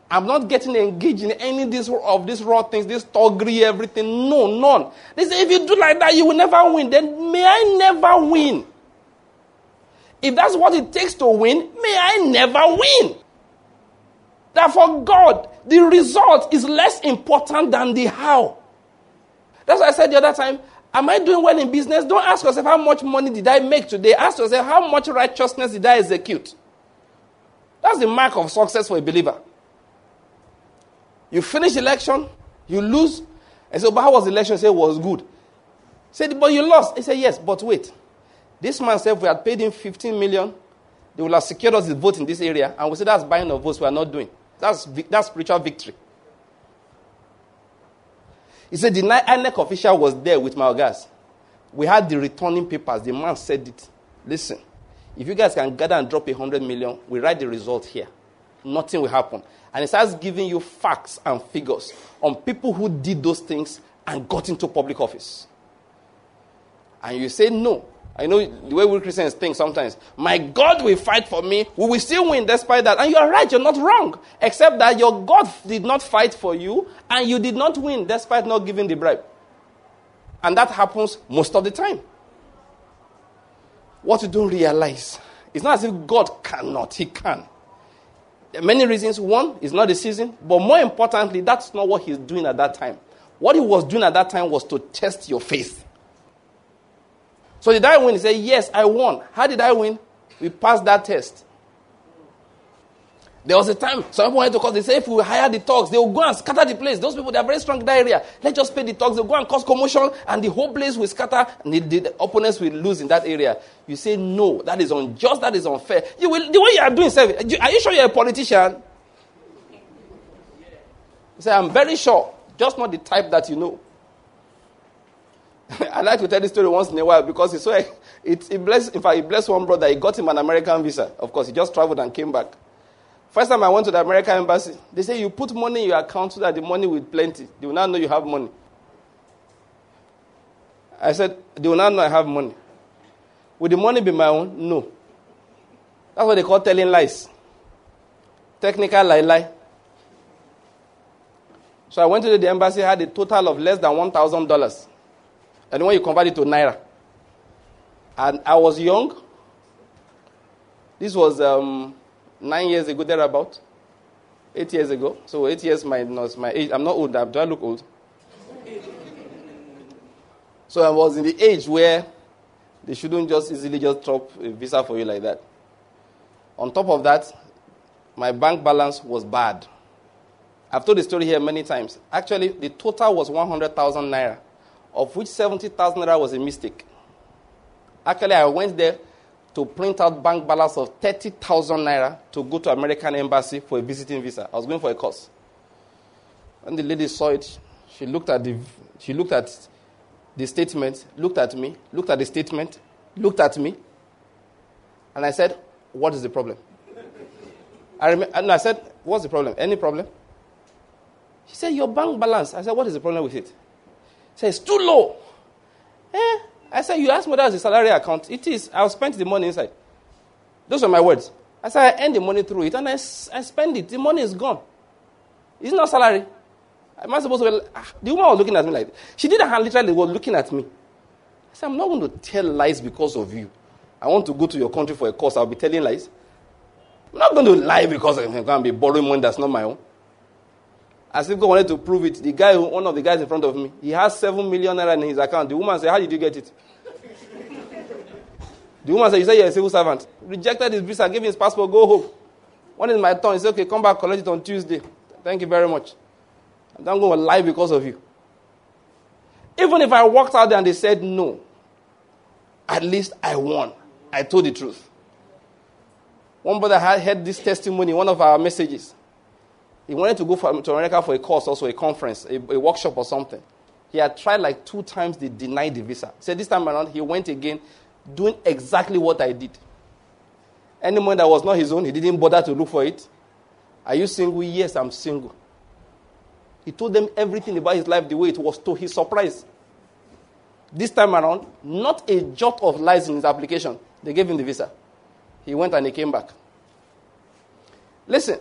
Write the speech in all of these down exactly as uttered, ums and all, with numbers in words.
I'm not getting engaged in any of these, of these raw things, this toggery, everything. No, none. They say, if you do like that, you will never win. Then may I never win. If that's what it takes to win, may I never win. Therefore, God, the result is less important than the how. That's why I said the other time, am I doing well in business? Don't ask yourself, how much money did I make today? Ask yourself, how much righteousness did I execute? That's the mark of success for a believer. You finish election, you lose. And so, but how was the election? Say it was good. Said, but you lost. He said, yes, but wait. This man said, if we had paid him fifteen million, they would have secured us the vote in this area. And we said, that's buying of votes we are not doing. That's, that's spiritual victory. He said, the I N E C official was there with my guys. We had the returning papers. The man said it. Listen, if you guys can gather and drop a hundred million, we write the result here. Nothing will happen. And it starts giving you facts and figures on people who did those things and got into public office. And you say no. I know the way we Christians think sometimes. My God will fight for me. We will still win despite that. And you are right. You're not wrong. Except that your God did not fight for you and you did not win despite not giving the bribe. And that happens most of the time. What you don't realize, it's not as if God cannot. He can. There are many reasons. One, it's not the season. But more importantly, that's not what he's doing at that time. What he was doing at that time was to test your faith. So did I win? He said, yes, I won. How did I win? We passed that test. There was a time some people wanted to cause. They say if we hire the thugs, they will go and scatter the place. Those people, they are very strong in that area. Let's just pay the thugs. They'll go and cause commotion and the whole place will scatter and the, the, the opponents will lose in that area. You say, no, that is unjust, that is unfair. You will, the way you are doing service, are you sure you're a politician? You say, I'm very sure. Just not the type that you know. I like to tell this story once in a while because it's so, it, it blessed, in fact, it blessed one brother. He got him an American visa. Of course, he just traveled and came back. First time I went to the American embassy, they say you put money in your account so that the money will plenty. They will not know you have money. I said, they will not know I have money. Will the money be my own? No. That's what they call telling lies. Technical lie lie. So I went to the embassy, had a total of less than one thousand dollars. And when you convert it to Naira. And I was young. This was um, nine years ago, thereabout. Eight years ago. So eight years minus my age. I'm not old. Do I look old? So I was in the age where they shouldn't just easily just drop a visa for you like that. On top of that, my bank balance was bad. I've told the story here many times. Actually, the total was one hundred thousand Naira. Of which seventy thousand naira was a mistake. Actually, I went there to print out bank balance of thirty thousand naira to go to American embassy for a visiting visa. I was going for a course. When the lady saw it, she looked at the she looked at the statement, looked at me, looked at the statement, looked at me, and I said, "What is the problem?" I remember, and I said, "What's the problem? Any problem?" She said, "Your bank balance." I said, "What is the problem with it?" Says, too low. Eh? I said, you asked me whether it's a salary account. It is. I'll spend the money inside. Those are my words. I said, I earn the money through it, and I, I spend it. The money is gone. It's not salary. Am I supposed to be... Ah, the woman was looking at me like... She didn't have literally was looking at me. I said, I'm not going to tell lies because of you. I want to go to your country for a course. I'll be telling lies. I'm not going to lie because I'm going to be borrowing money that's not my own. As if God wanted to prove it, the guy, one of the guys in front of me, he has seven million naira in his account. The woman said, how did you get it? The woman said, you said you're a civil servant. Rejected his visa, gave him his passport, go home. When is my turn? He said, okay, come back, collect it on Tuesday. Thank you very much. I'm not going to lie because of you. Even if I walked out there and they said no, at least I won. I told the truth. One brother had heard this testimony, one of our messages. He wanted to go for, to America for a course, also a conference, a, a workshop or something. He had tried like two times, they denied the visa. He said this time around, he went again, doing exactly what I did. Any money that was not his own, he didn't bother to look for it. Are you single? Yes, I'm single. He told them everything about his life the way it was, to his surprise. This time around, not a jot of lies in his application. They gave him the visa. He went and he came back. Listen.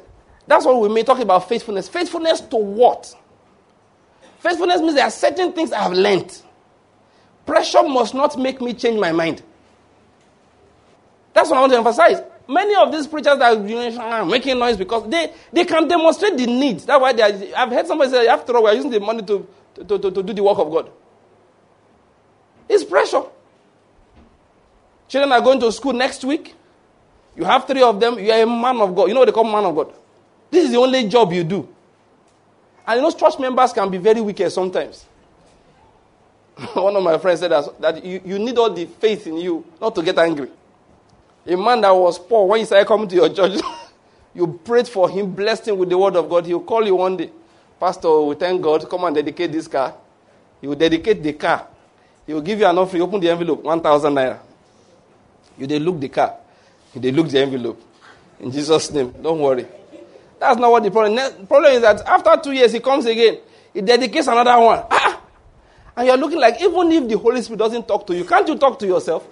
That's what we may talk about faithfulness. Faithfulness to what? Faithfulness means there are certain things I have learned. Pressure must not make me change my mind. That's what I want to emphasize. Many of these preachers that are making noise because they, they can demonstrate the need. That's why they are, I've heard somebody say, after all, we are using the money to, to, to, to do the work of God. It's pressure. Children are going to school next week. You have three of them. You are a man of God. You know what they call man of God? This is the only job you do. And you know, church members can be very wicked sometimes. One of my friends said that, that you, you need all the faith in you not to get angry. A man that was poor, when he started coming to your church, you prayed for him, blessed him with the word of God. He will call you one day. Pastor, we thank God. Come and dedicate this car. He will dedicate the car. He will give you an offering. Open the envelope, one thousand naira. You they look the car. You they look the envelope. In Jesus' name, don't worry. That's not what the problem is. The problem is that after two years, he comes again. He dedicates another one. Ah! And you're looking like, even if the Holy Spirit doesn't talk to you, can't you talk to yourself?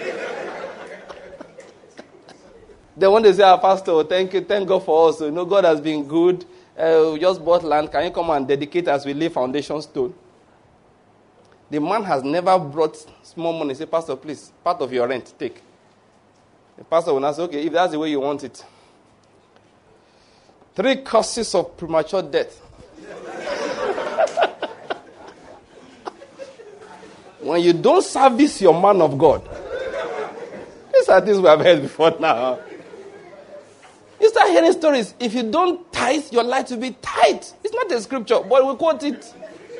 Then when they say, ah, Pastor, thank you, thank God for us. You know, God has been good. Uh, we just bought land. Can you come and dedicate as we lay foundation stone? The man has never brought small money. Say, Pastor, please, part of your rent, take. The pastor will now say, okay, if that's the way you want it. Three causes of premature death. When you don't service your man of God. These are things we have heard before now. You start hearing stories. If you don't tithe, your life will be tight. It's not a scripture, but we quote it.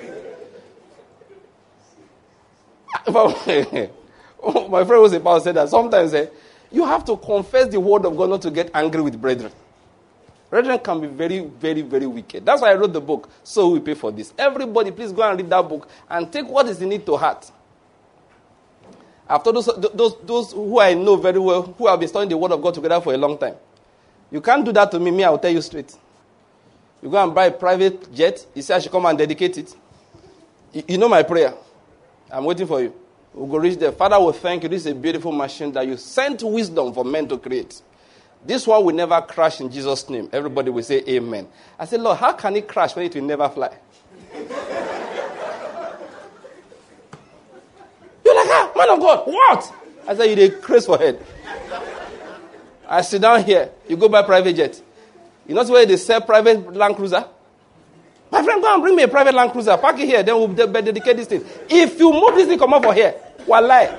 My friend was a pastor said that sometimes eh, you have to confess the word of God not to get angry with brethren. Brethren can be very, very, very wicked. That's why I wrote the book, So We Pay for This. Everybody, please go and read that book and take what is in it to heart. After those, those, those who I know very well, who have been studying the word of God together for a long time. You can't do that to me. Me, I will tell you straight. You go and buy a private jet. You say I should come and dedicate it. You, you know my prayer. I'm waiting for you. We'll go reach there. Father, we thank you. This is a beautiful machine that you sent wisdom for men to create. This one will never crash in Jesus' name. Everybody will say amen. I said, Lord, how can it crash when it will never fly? You're like, ah, man of God, what? I said, you did craze for head. I sit down here. You go buy private jet. You know where they sell private Land Cruiser? My friend, go and bring me a private Land Cruiser. Park it here. Then we'll de- dedicate this thing. If you move this thing, come up for here. Wallahi.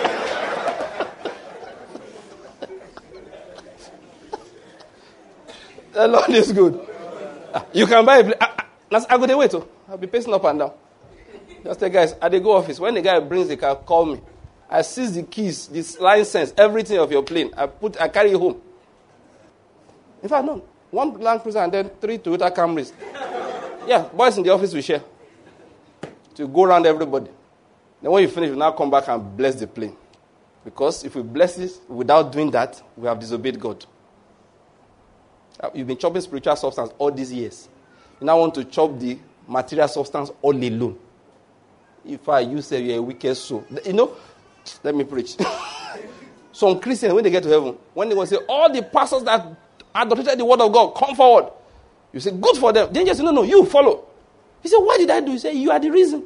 The Lord is good. You can buy a place. I, I, I go the way too. I'll be pacing up and down. Just say, guys, at the go office, when the guy brings the car, call me. I seize the keys, this license, everything of your plane. I put, I carry it home. In fact, no. One Land Cruiser and then three Toyota Camrys. Yeah, boys in the office we share. To go around everybody. Then when you finish, you now come back and bless the plane. Because if we bless it without doing that, we have disobeyed God. You've been chopping spiritual substance all these years. You now want to chop the material substance all alone. If I you say you're a wicked soul. You know, let me preach. Some Christians, when they get to heaven, when they will say, all the pastors that adulterated the word of God, come forward. You say, good for them. Then you say, no, no, you follow. He said, what did I do? You say, you are the reason.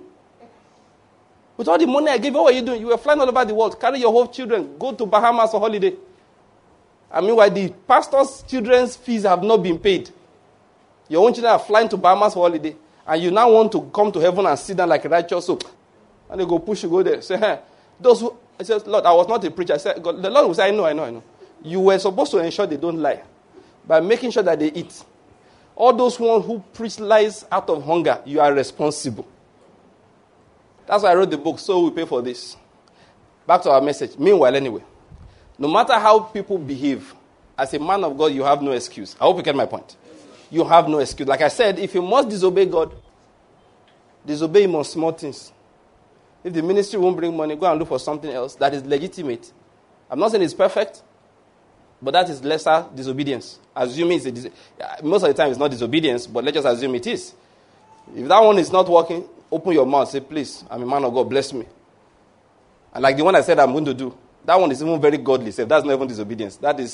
With all the money I gave you, what were you doing? You were flying all over the world. Carry your whole children. Go to Bahamas for holiday. I mean, why the pastor's children's fees have not been paid. Your own children are flying to Bahamas for holiday. And you now want to come to heaven and sit down like a righteous soul. And they go push you, go there. Say, hey, those who, I said, Lord, I was not a preacher. I said, God, the Lord will say, I know, I know, I know. You were supposed to ensure they don't lie. By making sure that they eat. All those ones who preach lies out of hunger, you are responsible. That's why I wrote the book, So We Pay for This. Back to our message. Meanwhile, anyway, no matter how people behave, as a man of God, you have no excuse. I hope you get my point. You have no excuse. Like I said, if you must disobey God, disobey him on small things. If the ministry won't bring money, go and look for something else that is legitimate. I'm not saying it's perfect, but that is lesser disobedience. Assuming it's a dis- most of the time it's not disobedience, but let's just assume it is. If that one is not working, open your mouth, say, please, I'm a man of God, bless me. And like the one I said I'm going to do, that one is even very godly. So that's not even disobedience. That is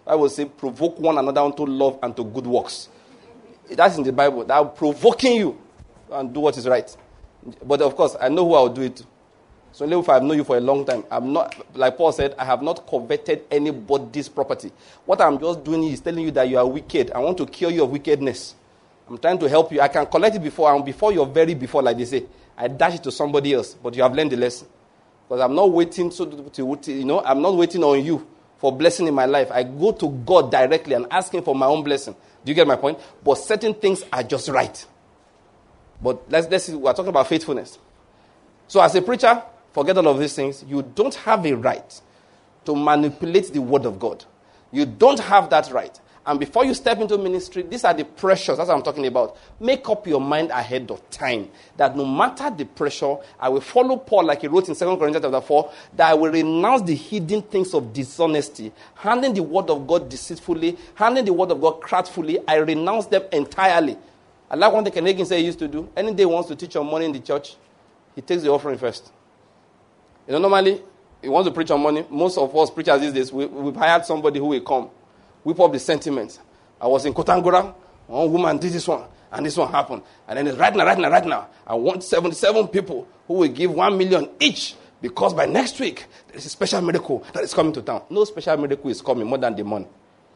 I will say, provoke one another unto love and to good works. That's in the Bible. That will provoking you and do what is right. But of course, I know who I will do it to. So even if I have known you for a long time, I'm not, like Paul said, I have not coveted anybody's property. What I'm just doing is telling you that you are wicked. I want to cure you of wickedness. I'm trying to help you. I can collect it before, and before you're very before, like they say, I dash it to somebody else. But you have learned the lesson. Because I'm not waiting so to, to, you know, I'm not waiting on you for blessing in my life. I go to God directly and ask him for my own blessing. Do you get my point? But certain things are just right. But let's, let's see, we're talking about faithfulness. So as a preacher, forget all of these things. You don't have a right to manipulate the word of God. You don't have that right. And before you step into ministry, these are the pressures. That's what I'm talking about. Make up your mind ahead of time that no matter the pressure, I will follow Paul like he wrote in Second Corinthians chapter four, that I will renounce the hidden things of dishonesty, handling the word of God deceitfully, handling the word of God craftfully. I renounce them entirely. I like one thing Ken Hagin said he used to do. Any day he wants to teach on money in the church, he takes the offering first. You know, normally, he wants to preach on money. Most of us preachers these days, we, we've hired somebody who will come, whip up the sentiments. I was in Kotangora, one woman did this one, and this one happened. And then it's right now, right now, right now, I want seventy-seven people who will give one million each, because by next week, there is a special miracle that is coming to town. No special miracle is coming more than the money.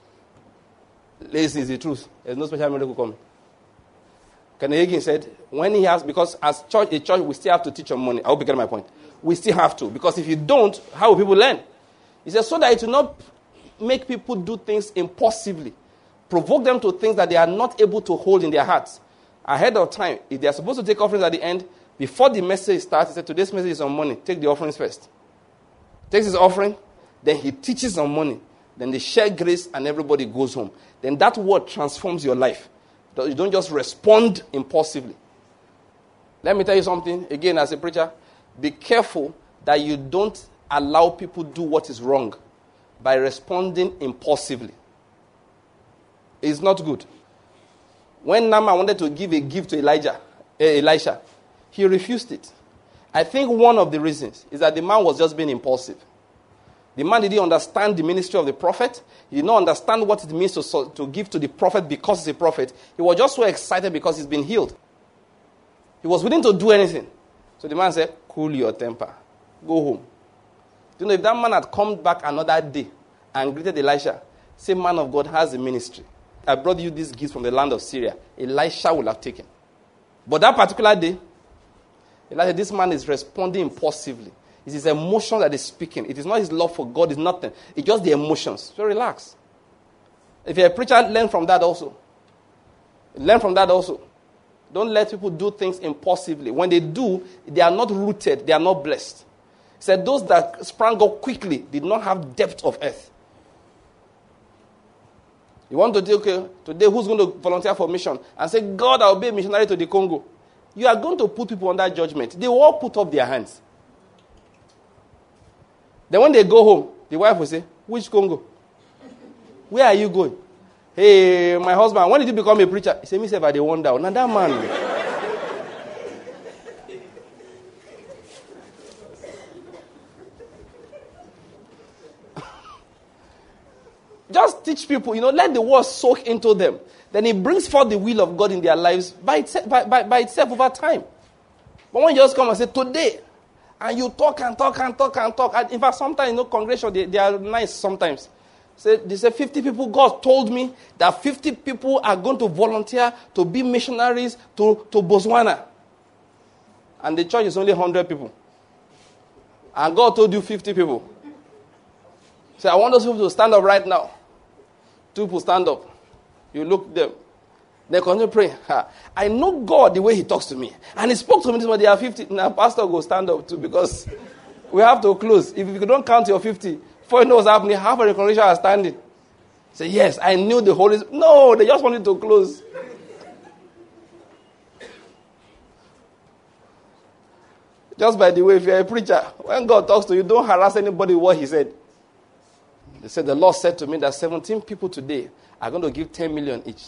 This is the truth. There's no special miracle coming. Ken Hagin said, when he has, because as church, a church, we still have to teach on money. I hope you get my point. We still have to. Because if you don't, how will people learn? He says, so that it will not make people do things impulsively. Provoke them to things that they are not able to hold in their hearts. Ahead of time, if they are supposed to take offerings at the end, before the message starts, he said, today's message is on money. Take the offerings first. Takes his offering, then he teaches on money. Then they share grace and everybody goes home. Then that word transforms your life. You don't just respond impulsively. Let me tell you something, again, as a preacher. Be careful that you don't allow people do what is wrong by responding impulsively. It's not good. When Naaman wanted to give a gift to Elijah, eh, Elisha, he refused it. I think one of the reasons is that the man was just being impulsive. The man didn't understand the ministry of the prophet. He did not understand what it means to, to give to the prophet because he's a prophet. He was just so excited because he's been healed. He was willing to do anything. So the man said, cool your temper. Go home. You know, if that man had come back another day and greeted Elisha, same man of God has a ministry. I brought you this gift from the land of Syria. Elisha will have taken. But that particular day, Elisha, this man is responding impulsively. It's his emotion that is speaking. It is not his love for God. It's nothing. It's just the emotions. So relax. If you're a preacher, learn from that also. Learn from that also. Don't let people do things impulsively. When they do, they are not rooted. They are not blessed. He said those that sprang up quickly did not have depth of earth. You want to do, okay, today who's going to volunteer for mission and say, God, I'll be a missionary to the Congo. You are going to put people under judgment. They will all put up their hands. Then when they go home, the wife will say, which Congo? Where are you going? Hey, my husband, when did you become a preacher? He said, me say, by the wonder. Now that man. Just teach people, you know, let the word soak into them. Then it brings forth the will of God in their lives by itself, by, by, by itself over time. But when you just come and say, today, and you talk and talk and talk and talk. And in fact, sometimes, you know, congregation, they, they are nice sometimes. Say, they say fifty people, God told me that fifty people are going to volunteer to be missionaries to, to Botswana. And the church is only one hundred people. And God told you fifty people. So I want those people to stand up right now. Two people stand up. You look them. They continue praying. I know God the way he talks to me. And he spoke to me this morning. There are fifty. Now, pastor, go stand up too because we have to close. If you don't count your fifty, before you know what's happening, half of the congregation are standing. Say, yes, I knew the Holy Spirit. No, they just wanted to close. Just by the way, if you're a preacher, when God talks to you, don't harass anybody with what he said. They said, the Lord said to me that seventeen people today are going to give ten million each.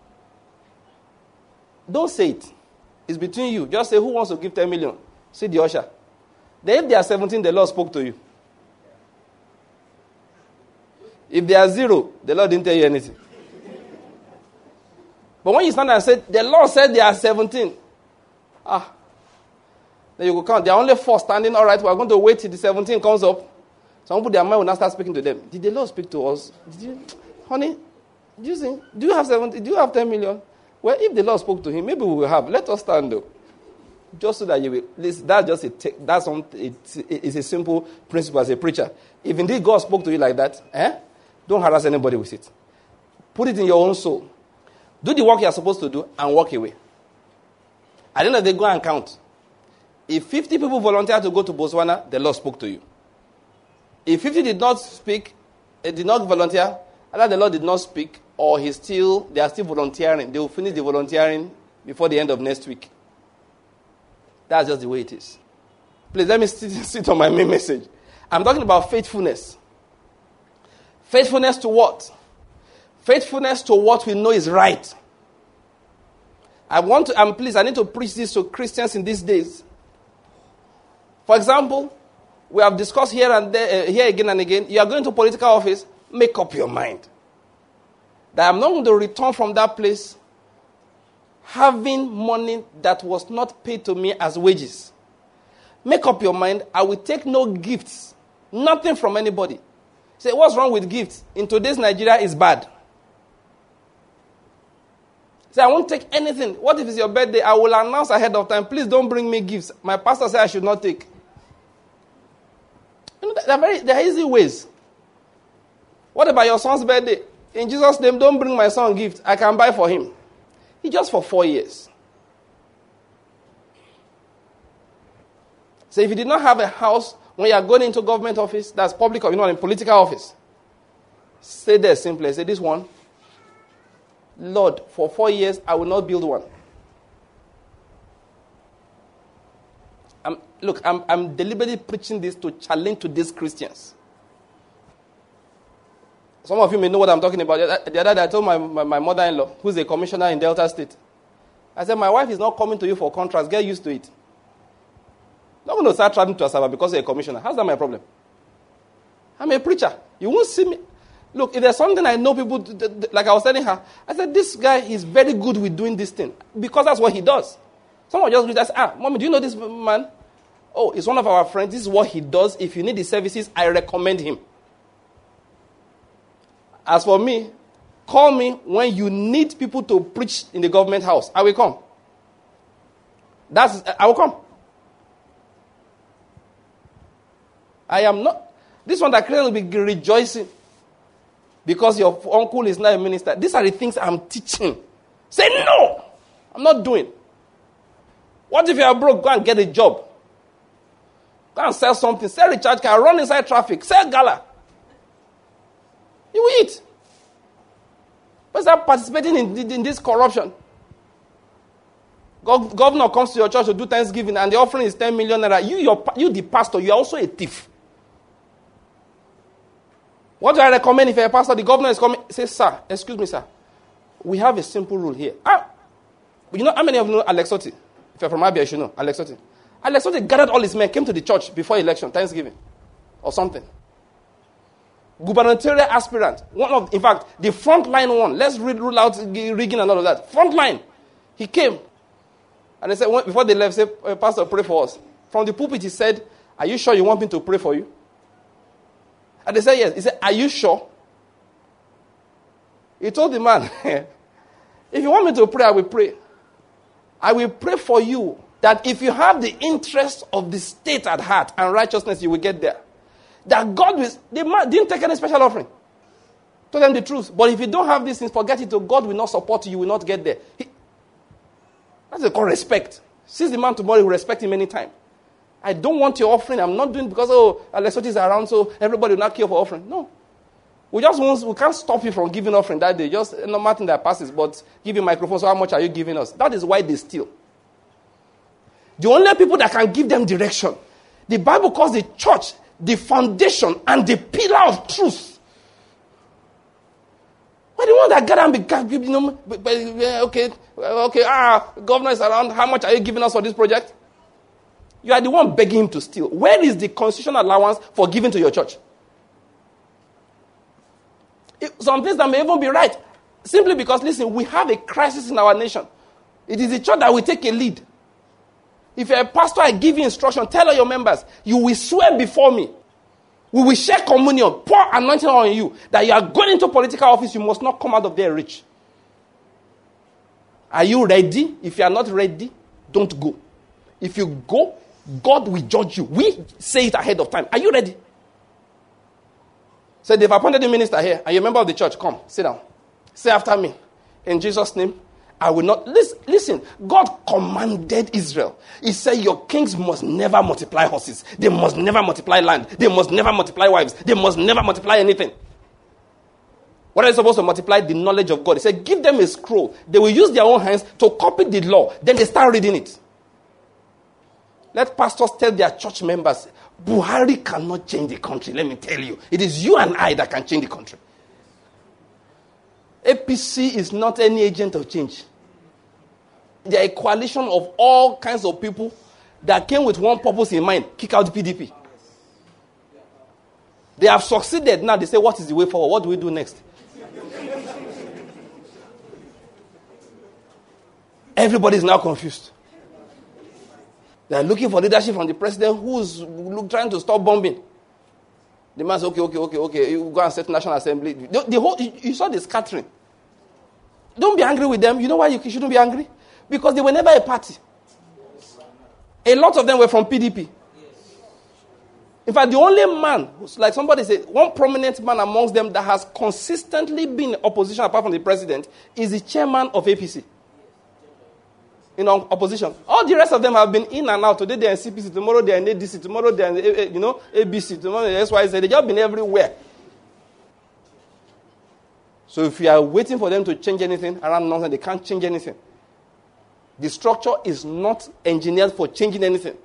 Don't say it. It's between you. Just say, who wants to give ten million? See the usher. Then if they are seventeen, the Lord spoke to you. If they are zero, the Lord didn't tell you anything. But when you stand and say, the Lord said they are seventeen. Ah. Then you go count. There are only four standing. All right, we are going to wait till the seventeen comes up. Some people, their mind will not start speaking to them. Did the Lord speak to us? Did you, honey, do you think, do you have seventy? Do you have ten million? Well, if the Lord spoke to him, maybe we will have. Let us stand though. Just so that you will. Listen, that's just a, that's some, it's, it's a simple principle as a preacher. If indeed God spoke to you like that, eh, don't harass anybody with it. Put it in your own soul. Do the work you are supposed to do and walk away. At the end of the day, go and count. If fifty people volunteer to go to Botswana, the Lord spoke to you. If fifty did not speak, did not volunteer, either the Lord did not speak, or he still, they are still volunteering. They will finish the volunteering before the end of next week. That's just the way it is. Please let me sit, sit on my main message. I'm talking about faithfulness. Faithfulness to what? Faithfulness to what we know is right. I want to, and please, I need to preach this to Christians in these days. For example, we have discussed here and there, uh, here again and again, you are going to political office, make up your mind that I'm not going to return from that place having money that was not paid to me as wages. Make up your mind, I will take no gifts, nothing from anybody. Say, what's wrong with gifts? In today's Nigeria, is bad. Say, I won't take anything. What if it's your birthday? I will announce ahead of time, please don't bring me gifts. My pastor said I should not take. You know, there are very, there are easy ways. What about your son's birthday? In Jesus' name, don't bring my son gift. I can buy for him. He just for four years. So if you did not have a house when you are going into government office, that's public or you know, in political office, stay there simply. Say this one, Lord, for four years I will not build one. I'm, look, I'm, I'm deliberately preaching this to challenge to these Christians. Some of you may know what I'm talking about. The other day I told my, my, my mother-in-law, who's a commissioner in Delta State, I said, my wife is not coming to you for contracts. Get used to it. I'm not going to start traveling to Asaba because you're a commissioner. How's that my problem? I'm a preacher. You won't see me. Look, if there's something I know people, do, do, do, like I was telling her, I said, this guy is very good with doing this thing because that's what he does. Someone just reached out and said, ah, Mommy, do you know this man? Oh, he's one of our friends. This is what he does. If you need the services, I recommend him. As for me, call me when you need people to preach in the government house. I will come. That's I will come. I am not. This one that Christians will be rejoicing because your uncle is not a minister. These are the things I'm teaching. Say no. I'm not doing. What if you are broke? Go and get a job. Go and sell something. Sell recharge car. Run inside traffic. Sell gala. You will eat. But start participating in, in this corruption. Gov- governor comes to your church to do Thanksgiving and the offering is ten million naira. You, your, you, the pastor, you are also a thief. What do I recommend if you're a pastor? The governor is coming. Say, sir, excuse me, sir. We have a simple rule here. Ah, you know how many of you know Alex Otti? If you're from Abia, you should know Alex Otti. Alex Otti gathered all his men, came to the church before election, Thanksgiving, or something. Gubernatorial aspirant, one of, in fact, the front line one. Let's read, rule out rigging and all of that. Front line, he came, and they said before they left, say, Pastor, pray for us. From the pulpit, he said, "Are you sure you want me to pray for you?" And they said, "Yes." He said, "Are you sure?" He told the man, "If you want me to pray, I will pray. I will pray for you that if you have the interest of the state at heart and righteousness, you will get there." That God will, the man didn't take any special offering. Told them the truth. But if you don't have these things, forget it. God will not support you. You will not get there. He, that's called respect. Since the man tomorrow, will respect him anytime. I don't want your offering. I'm not doing it because, oh, Alexoti is around, so everybody will not care for offering. No. We just won't, we can't stop you from giving offering that day. Just no matter that passes, but give you microphone. So how much are you giving us? That is why they steal. The only people that can give them direction, the Bible calls the church the foundation and the pillar of truth. We're the one that gather and be, you know, okay, okay, ah, governor is around. How much are you giving us for this project? You are the one begging him to steal. Where is the constitutional allowance for giving to your church? Some things that may even be right. Simply because, listen, we have a crisis in our nation. It is the church that will take a lead. If you're a pastor, I give you instruction. Tell all your members, you will swear before me. We will share communion, pour anointing on you, that you are going into political office, you must not come out of there rich. Are you ready? If you are not ready, don't go. If you go, God will judge you. We say it ahead of time. Are you ready? So they've appointed a minister here, and you're a member of the church. Come, sit down. Say after me. In Jesus' name, I will not. Listen, listen, God commanded Israel. He said, your kings must never multiply horses. They must never multiply land. They must never multiply wives. They must never multiply anything. What are they supposed to multiply? The knowledge of God. He said, give them a scroll. They will use their own hands to copy the law. Then they start reading it. Let pastors tell their church members, Buhari cannot change the country. Let me tell you. It is you and I that can change the country. A P C is not any agent of change. They are a coalition of all kinds of people that came with one purpose in mind: kick out the P D P. They have succeeded. Now they say, what is the way forward? What do we do next? Everybody is now confused. They are looking for leadership from the president who's trying to stop bombing. The man says, okay, okay, okay, okay, you go and set National Assembly. The, the whole, you saw the scattering. Don't be angry with them. You know why you shouldn't be angry? Because they were never a party. A lot of them were from P D P. In fact, the only man, like somebody said, one prominent man amongst them that has consistently been in opposition apart from the president is the chairman of A P C. In opposition. All the rest of them have been in and out. Today they're in C P C, tomorrow they're in A D C, tomorrow they're in, A, you know, A B C, tomorrow they're S Y Z. They've just been everywhere. So if you are waiting for them to change anything around nonsense, they can't change anything. The structure is not engineered for changing anything.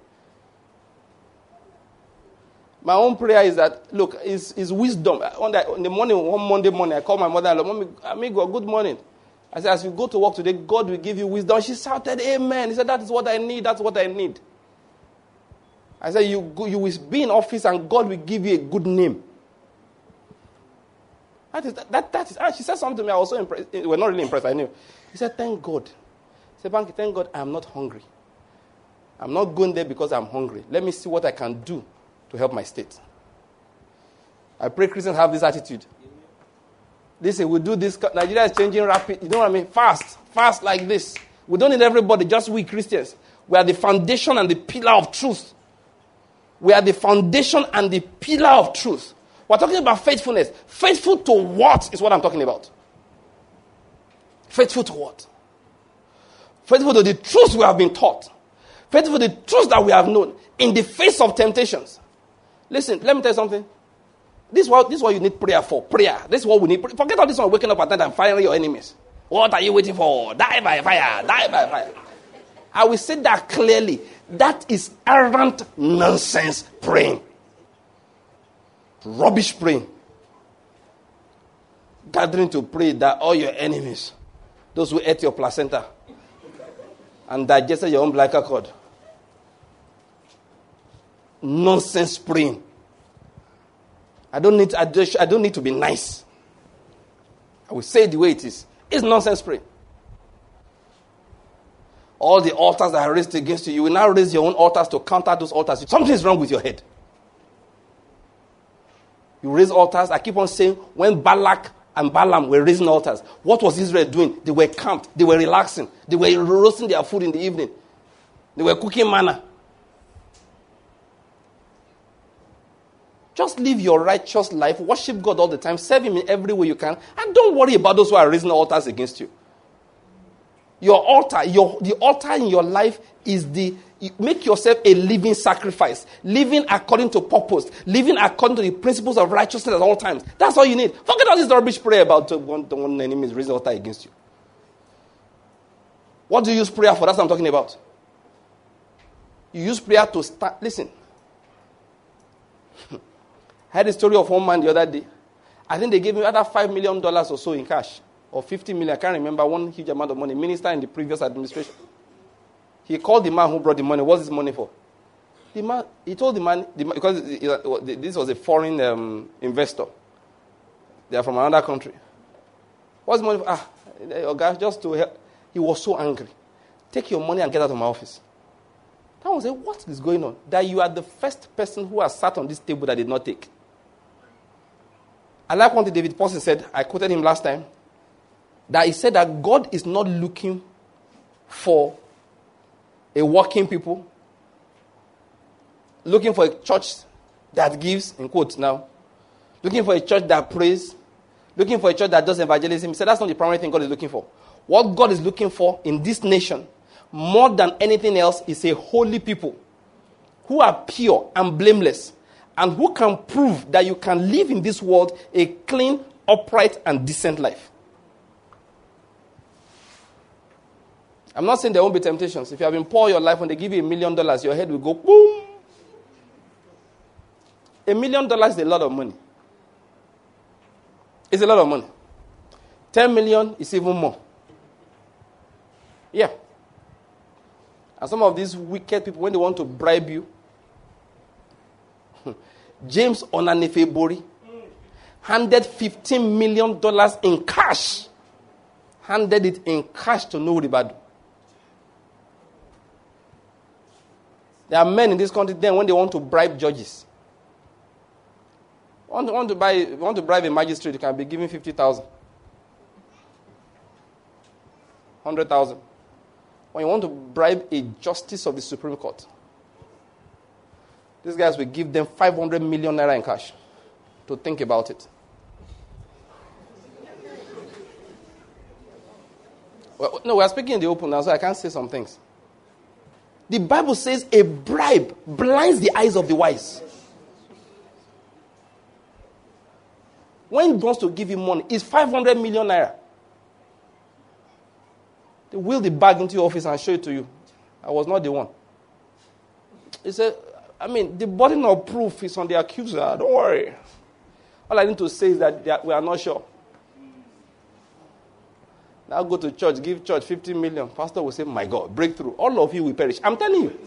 My own prayer is that, look, is is wisdom. On the, in the morning, one Monday morning, I called my mother and I said, Amigo, good morning. I said, as you go to work today, God will give you wisdom. She shouted, amen. He said, that is what I need. That's what I need. I said, you go, you will be in office and God will give you a good name. That is, that, that, that is, and she said something to me. I was so impressed. We're not really impressed, I knew. He said, thank God. He said, Banky, thank God I am not hungry. I'm not going there because I'm hungry. Let me see what I can do to help my state. I pray Christians have this attitude. Listen, we do this. Nigeria is changing rapid. You know what I mean? Fast. Fast like this. We don't need everybody, just we Christians. We are the foundation and the pillar of truth. We are the foundation and the pillar of truth. We're talking about faithfulness. Faithful to what is what I'm talking about. Faithful to what? Faithful to the truth we have been taught. Faithful to the truth that we have known in the face of temptations. Listen, let me tell you something. This is, what, this is what you need prayer for. Prayer. This is what we need. Forget all this one waking up at night and firing your enemies. What are you waiting for? Die by fire. Die by fire. I will say that clearly. That is arrant nonsense praying. Rubbish praying. Gathering to pray that all your enemies, those who ate your placenta and digested your umbilical cord. Nonsense praying. I don't need I don't need to be nice. I will say it the way it is. It's nonsense praying. All the altars that are raised against you, you will now raise your own altars to counter those altars. Something is wrong with your head. You raise altars. I keep on saying, when Balak and Balaam were raising altars, what was Israel doing? They were camped. They were relaxing. They were roasting their food in the evening. They were cooking manna. Just live your righteous life. Worship God all the time. Serve Him in every way you can. And don't worry about those who are raising altars against you. Your altar, your the altar in your life is the, make yourself a living sacrifice. Living according to purpose. Living according to the principles of righteousness at all times. That's all you need. Forget all this rubbish prayer about one, one enemy is raising altar against you. What do you use prayer for? That's what I'm talking about. You use prayer to start. Listen. I heard a story of one man the other day. I think they gave him either five million dollars or so in cash. Or fifty million. I can't remember. One huge amount of money. Minister in the previous administration. He called the man who brought the money. What's this money for? The man, he told the man, the man because this was a foreign um, investor. They are from another country. What's the money for? Ah, your guy just to help. He was so angry. Take your money and get out of my office. That one said, what is going on? That you are the first person who has sat on this table that did not take. I like what David Paulson said. I quoted him last time. That he said that God is not looking for a working people, looking for a church that gives, in quotes now, looking for a church that prays, looking for a church that does evangelism. He said that's not the primary thing God is looking for. What God is looking for in this nation, more than anything else, is a holy people who are pure and blameless and who can prove that you can live in this world a clean, upright, and decent life. I'm not saying there won't be temptations. If you have been poor your life, when they give you a million dollars, your head will go boom. A million dollars is a lot of money. It's a lot of money. Ten million is even more. Yeah. And some of these wicked people, when they want to bribe you, James Onanefebori handed fifteen million dollars in cash. Handed it in cash to Nuribadu. There are men in this country then when they want to bribe judges. Want to, want to buy, want to bribe a magistrate, you can be given fifty thousand. one hundred thousand. When you want to bribe a justice of the Supreme Court, these guys will give them five hundred million naira in cash to think about it. Well, no, we are speaking in the open now, so I can't say some things. The Bible says a bribe blinds the eyes of the wise. When he wants to give you money, it's five hundred million naira. They wheel the bag into your office and show it to you. I was not the one. He said, I mean, the burden of proof is on the accuser. Don't worry. All I need to say is that, that we are not sure. Now go to church, give church fifty million. Pastor will say, my God, breakthrough. All of you will perish. I'm telling you.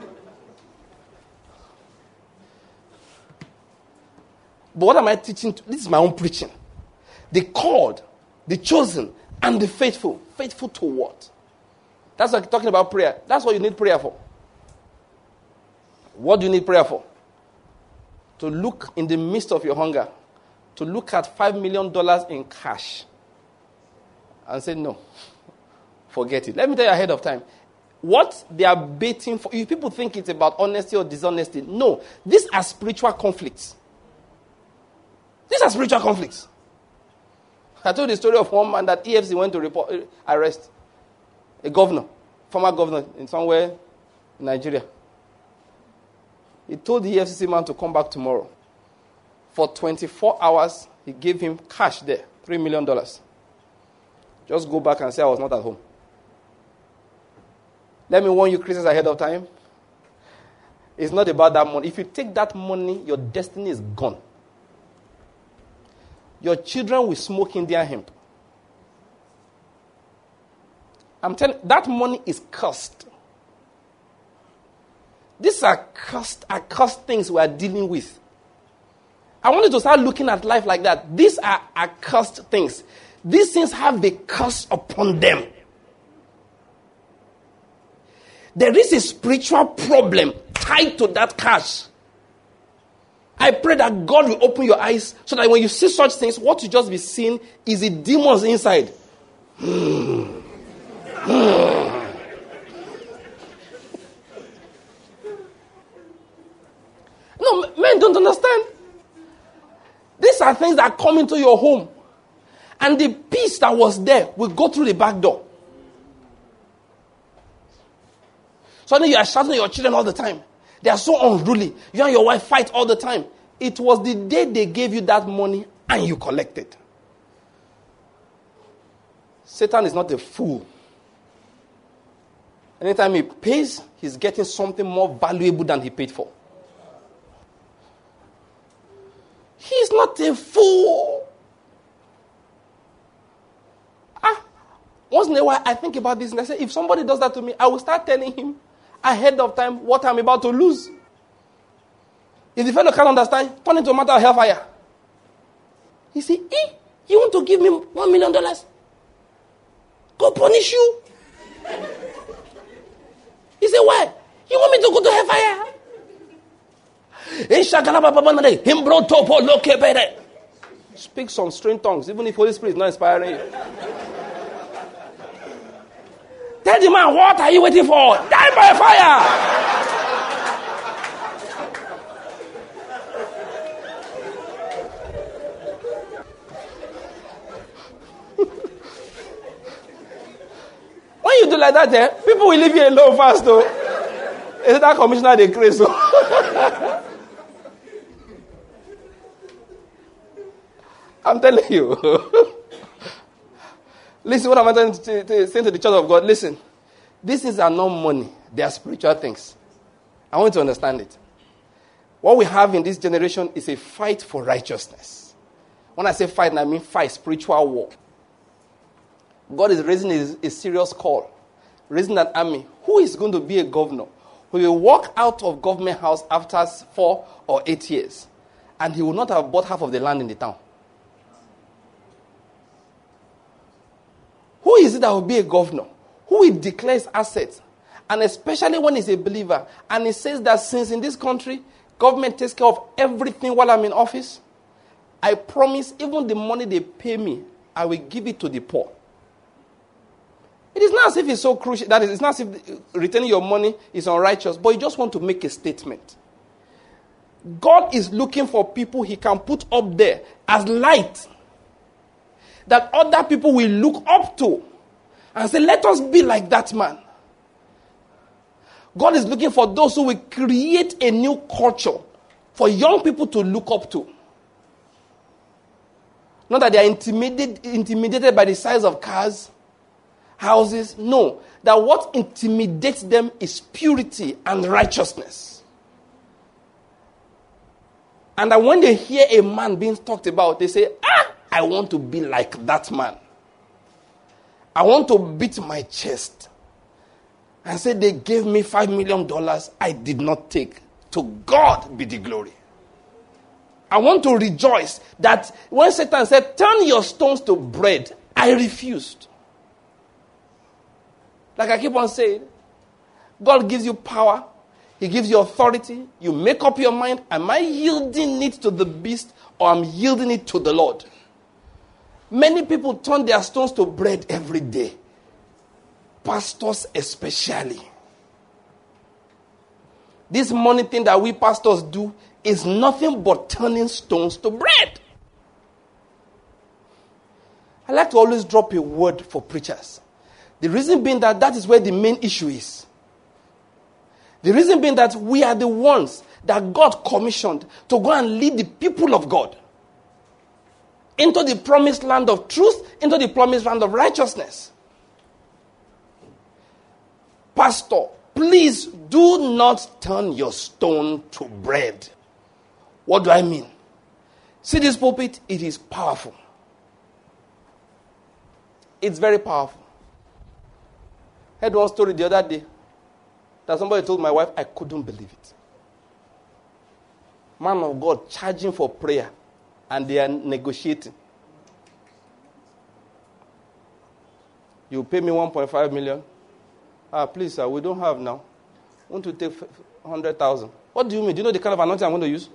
But what am I teaching? This is my own preaching. The called, the chosen, and the faithful. Faithful to what? That's what I'm talking about prayer. That's what you need prayer for. What do you need prayer for? To look in the midst of your hunger, to look at five million dollars in cash and say, no, forget it. Let me tell you ahead of time. What they are baiting for, if people think it's about honesty or dishonesty, no. These are spiritual conflicts. These are spiritual conflicts. I told the story of one man that E F C went to report, uh, arrest a governor, former governor in somewhere in Nigeria. He told the E F C C man to come back tomorrow. For twenty-four hours, he gave him cash there, three million dollars. Just go back and say I was not at home. Let me warn you, Christians, ahead of time. It's not about that money. If you take that money, your destiny is gone. Your children will smoke Indian hemp. I'm telling you, that money is cursed. These are cursed, are cursed things we are dealing with. I want you to start looking at life like that. These are accursed things. These things have the curse upon them. There is a spiritual problem tied to that cash. I pray that God will open your eyes so that when you see such things, what you just be seeing is the demons inside. No, men don't understand. These are things that come into your home. And the peace that was there will go through the back door. Suddenly you are shouting at your children all the time. They are so unruly. You and your wife fight all the time. It was the day they gave you that money and you collected. Satan is not a fool. Anytime he pays, he's getting something more valuable than he paid for. He's not a fool. Ah, once in a while, I think about this and I say, if somebody does that to me, I will start telling him ahead of time what I'm about to lose. If the fellow can't understand, turn into a matter of hellfire. He said, eh, you want to give me one million dollars? Go punish you. He said, why? You want me to go to hellfire? Speak some strange tongues, even if Holy Spirit is not inspiring you. Tell the man, what are you waiting for? Die by fire! When you do like that, eh, people will leave you alone fast, though. Is that commissioner they crazy? So? I'm telling you. Listen, what I'm saying to, to, to the church of God. Listen, these things are not money. They are spiritual things. I want you to understand it. What we have in this generation is a fight for righteousness. When I say fight, I mean fight, spiritual war. God is raising a, a serious call, raising an army. Who is going to be a governor? Who will walk out of government house after four or eight years, and he will not have bought half of the land in the town. Who is it that will be a governor? Who will declare his assets? And especially when he's a believer, and he says that since in this country, government takes care of everything while I'm in office, I promise even the money they pay me, I will give it to the poor. It is not as if it's so crucial. That is, it's not as if returning your money is unrighteous, but you just want to make a statement. God is looking for people he can put up there as light that other people will look up to and say, let us be like that man. God is looking for those who will create a new culture for young people to look up to. Not that they are intimidated, intimidated by the size of cars, houses. No, that what intimidates them is purity and righteousness. And that when they hear a man being talked about, they say, ah, I want to be like that man. I want to beat my chest and say they gave me five million dollars I did not take. To God be the glory. I want to rejoice that when Satan said, turn your stones to bread, I refused. Like I keep on saying, God gives you power. He gives you authority. You make up your mind. Am I yielding it to the beast or am I yielding it to the Lord? Many people turn their stones to bread every day. Pastors especially. This money thing that we pastors do is nothing but turning stones to bread. I like to always drop a word for preachers. The reason being that that is where the main issue is. The reason being that we are the ones that God commissioned to go and lead the people of God into the promised land of truth, into the promised land of righteousness. Pastor, please do not turn your stone to bread. What do I mean? See this pulpit? It is powerful. It's very powerful. I heard one story the other day that somebody told my wife, I couldn't believe it. Man of God charging for prayer and they are negotiating. You pay me one point five million. Ah, please, sir, we don't have now. I want to take one hundred thousand. What do you mean? Do you know the kind of anointing I'm going to use?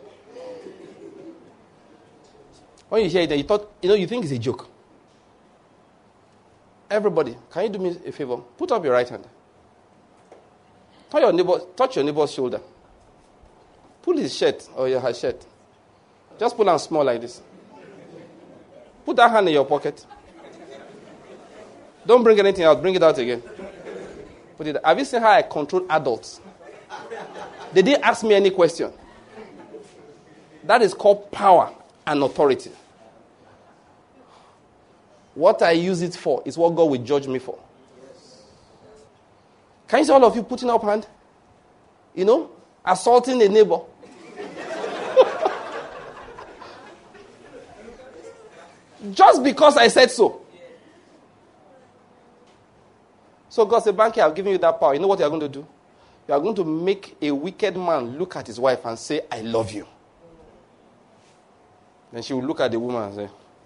When you hear it, you thought, you know, you think it's a joke. Everybody, can you do me a favor? Put up your right hand. Touch your neighbor, touch your neighbor's shoulder. Pull his shirt or your her shirt. Just pull on small like this. Put that hand in your pocket. Don't bring anything out. Bring it out again. Put it. Have you seen how I control adults? They didn't ask me any question. That is called power and authority. What I use it for is what God will judge me for. Can you see all of you putting up hand? You know, assaulting a neighbor. Just because I said so. So God said, Banky, I've given you that power. You know what you are going to do? You are going to make a wicked man look at his wife and say, I love you. Then she will look at the woman and say,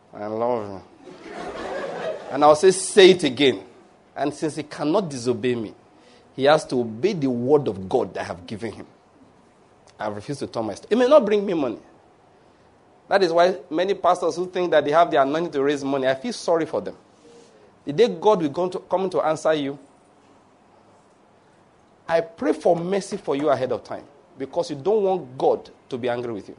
I love him. And I'll say, say it again. And since he cannot disobey me, he has to obey the word of God that I have given him. I refuse to turn my stone. It may not bring me money. That is why many pastors who think that they have the anointing to raise money, I feel sorry for them. The day God will come to, come to answer you, I pray for mercy for you ahead of time because you don't want God to be angry with you.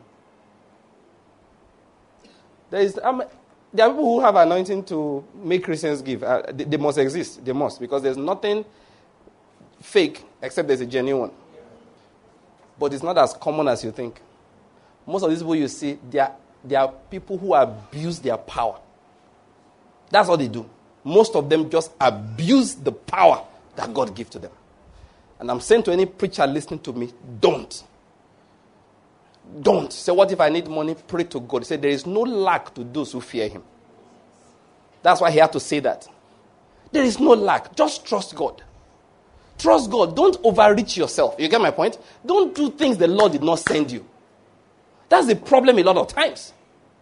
There is, um, there are people who have anointing to make Christians give. Uh, they, they must exist. They must, because there's nothing fake except there's a genuine one. But it's not as common as you think. Most of these people you see, they are, they are people who abuse their power. That's what they do. Most of them just abuse the power that God gives to them. And I'm saying to any preacher listening to me, don't. Don't. Say, what if I need money? Pray to God. He said, there is no lack to those who fear him. That's why he had to say that. There is no lack. Just trust God. Trust God. Don't overreach yourself. You get my point? Don't do things the Lord did not send you. That's the problem a lot of times.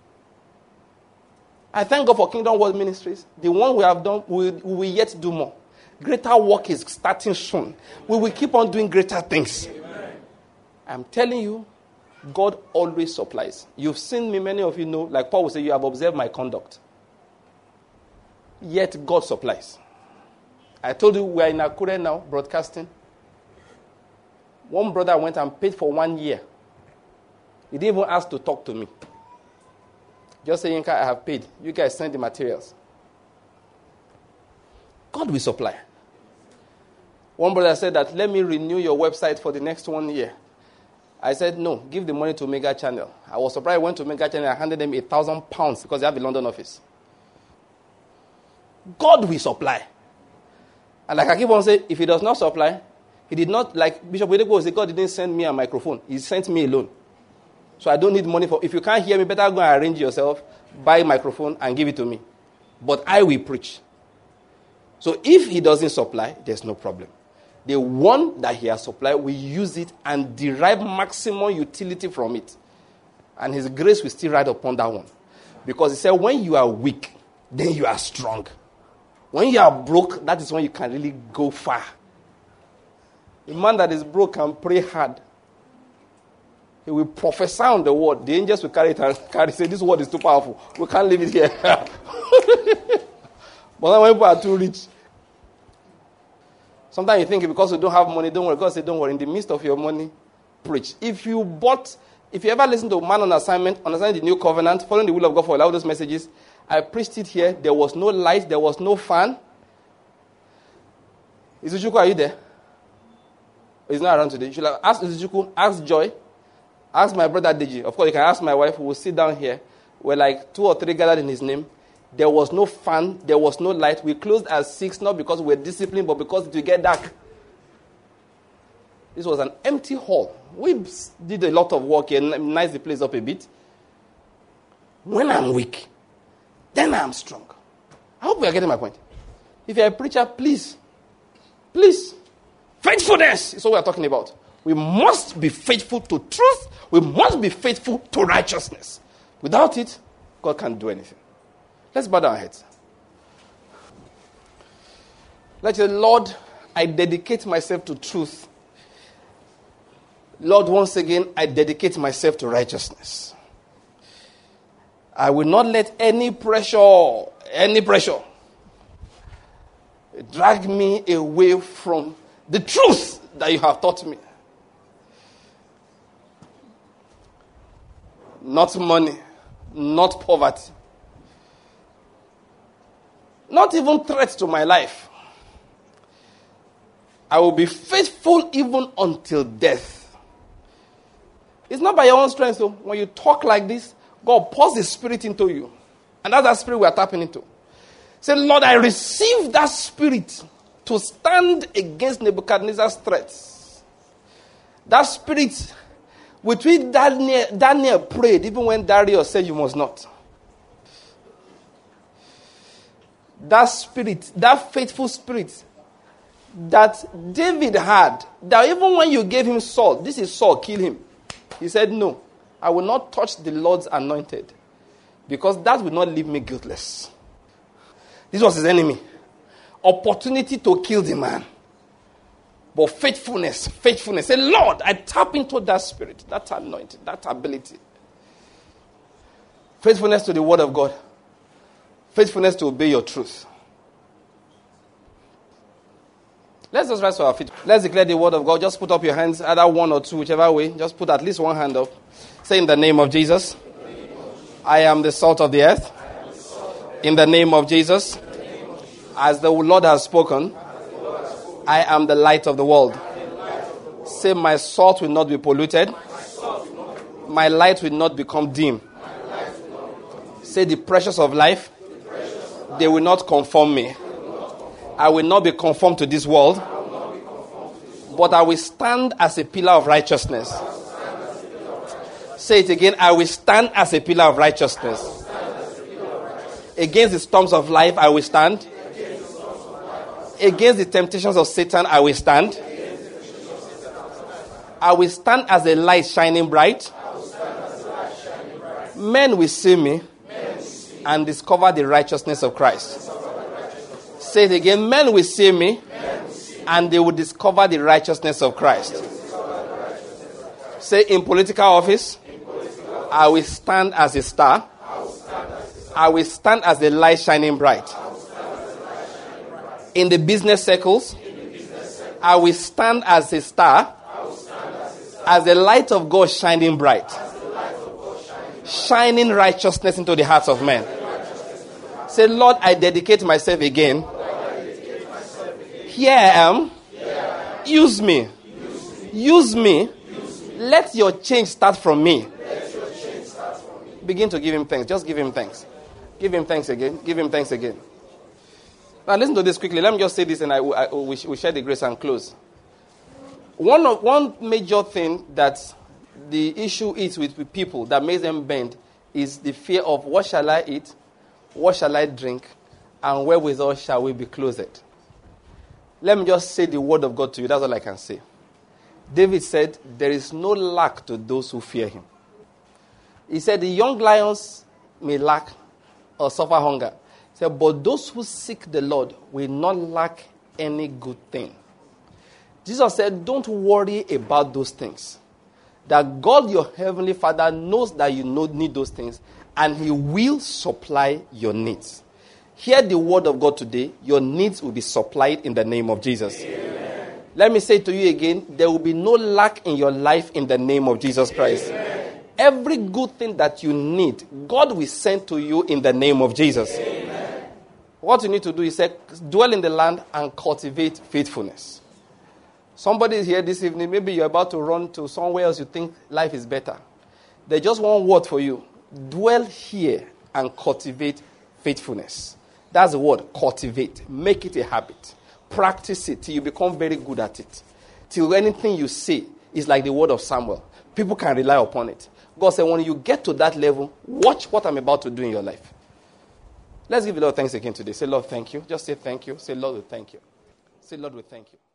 I thank God for Kingdom World Ministries. The one we have done, we will, we will yet do more. Greater work is starting soon. We will keep on doing greater things. Amen. I'm telling you, God always supplies. You've seen me, many of you know, like Paul will say, you have observed my conduct. Yet God supplies. I told you we are in Akure now, broadcasting. One brother went and paid for one year. He didn't even ask to talk to me. Just saying, I have paid. You guys send the materials. God will supply. One brother said that, let me renew your website for the next one year. I said, no, give the money to Mega Channel. I was surprised. I went to Mega Channel and I handed them a thousand pounds because they have a London office. God will supply. And like I keep on saying, if he does not supply, he did not, like Bishop Wedeko said, God didn't send me a microphone. He sent me alone. So I don't need money for, if you can't hear me, better go and arrange yourself, buy a microphone and give it to me. But I will preach. So if he doesn't supply, there's no problem. The one that he has supplied, we use it and derive maximum utility from it. And his grace will still ride upon that one. Because he said, when you are weak, then you are strong. When you are broke, that is when you can really go far. A man that is broke can pray hard. He will prophesy on the word. The angels will carry it and carry say, this word is too powerful. We can't leave it here. But when people are too rich, sometimes you think because you don't have money, don't worry. God said, don't worry. In the midst of your money, preach. If you bought, if you ever listen to Man on Assignment, understanding the new covenant, following the will of God for all those messages, I preached it here. There was no light. There was no fan. Izuchuku, are you there? He's not around today. You should have asked Izuchuku, ask Joy, ask my brother Deji. Of course, you can ask my wife who will sit down here. We're like two or three gathered in his name. There was no fan. There was no light. We closed at six, not because we were disciplined, but because it would get dark. This was an empty hall. We did a lot of work here, nice the place up a bit. When I'm weak, then I'm strong. I hope we are getting my point. If you're a preacher, please, please, faithfulness is what we are talking about. We must be faithful to truth. We must be faithful to righteousness. Without it, God can't do anything. Let's bow down our heads. Let's say, Lord, I dedicate myself to truth. Lord, once again, I dedicate myself to righteousness. I will not let any pressure, any pressure, drag me away from the truth that you have taught me. Not money, not poverty. Not even threats to my life. I will be faithful even until death. It's not by your own strength. So when you talk like this, God pours His Spirit into you. And that's that Spirit we are tapping into. Say, Lord, I receive that Spirit to stand against Nebuchadnezzar's threats. That Spirit with which Daniel, Daniel prayed even when Darius said you must not. That spirit, that faithful spirit that David had, that even when you gave him Saul, this is Saul, kill him. He said, no, I will not touch the Lord's anointed. Because that will not leave me guiltless. This was his enemy. Opportunity to kill the man. But faithfulness, faithfulness. Say, Lord, I tap into that spirit, that anointing, that ability. Faithfulness to the word of God. Faithfulness to obey your truth. Let's just rise to our feet. Let's declare the word of God. Just put up your hands, either one or two, whichever way. Just put at least one hand up. Say, in the name of Jesus, I am the salt of the earth. In the name of Jesus, as the Lord has spoken, I am the light of the world. Say, my salt will not be polluted. My light will not become dim. Say, the pressures of life, they will not conform me. I will not be conformed to this world, but I will stand as a pillar of righteousness. Say it again. I will stand as a pillar of righteousness. Against the storms of life, I will stand. Against the temptations of Satan, I will stand. I will stand as a light shining bright. Men will see me and discover the righteousness of Christ. Say it again. Men will see me and they will discover the righteousness of Christ. Say, in political office, I will stand as a star. I will stand as a light shining bright. In the business circles, I will stand as a star, as the light of God shining bright, shining righteousness into the hearts of men. Say, Lord, I dedicate myself again. Here I am. Use me. Use me. Let your change start from me. Begin to give him thanks. Just give him thanks. Give him thanks again. Give him thanks again. Now listen to this quickly. Let me just say this and I, I, we, we share the grace and close. One, of, one major thing that the issue is with, with people that makes them bend is the fear of what shall I eat, what shall I drink, and wherewithal shall we be clothed. Let me just say the word of God to you. That's all I can say. David said, there is no lack to those who fear him. He said, the young lions may lack or suffer hunger. He said, but those who seek the Lord will not lack any good thing. Jesus said, don't worry about those things. That God, your heavenly Father, knows that you need those things, and he will supply your needs. Hear the word of God today. Your needs will be supplied in the name of Jesus. Amen. Let me say to you again, there will be no lack in your life in the name of Jesus Christ. Amen. Every good thing that you need, God will send to you in the name of Jesus. Amen. What you need to do is say, dwell in the land and cultivate faithfulness. Somebody is here this evening, maybe you're about to run to somewhere else you think life is better. There's just one word for you. Dwell here and cultivate faithfulness. That's the word, cultivate. Make it a habit. Practice it till you become very good at it. Till anything you say is like the word of Samuel. People can rely upon it. God said, when you get to that level, watch what I'm about to do in your life. Let's give the Lord thanks again today. Say, Lord, thank you. Just say thank you. Say, Lord, we thank you. Say, Lord, we thank you.